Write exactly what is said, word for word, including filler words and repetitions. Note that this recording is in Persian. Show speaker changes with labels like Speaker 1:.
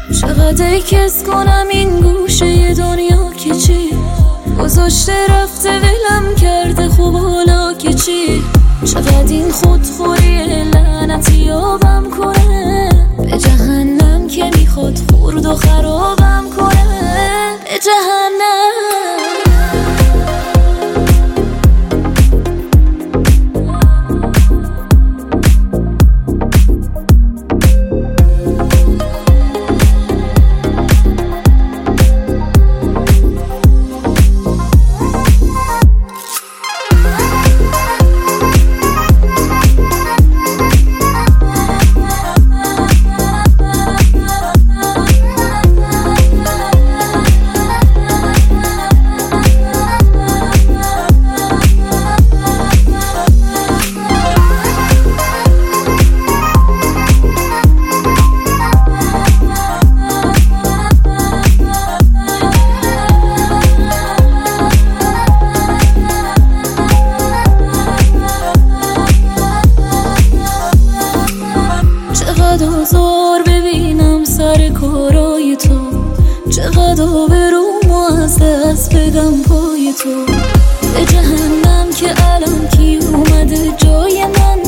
Speaker 1: چقدر کس کنم این گوشه دنیا که چی گذاشته رفته ولم کرده، خوب حالا که چی؟ چقدر این خودخوری لعنتی آبم کنه به جهنم که میخواد خورد و خرابم کنه به جهنم. چقدر آزار ببینم سر کارای تو، چقدر آبروم از دست بدم پای تو به جهنم که الان کی اومده جای من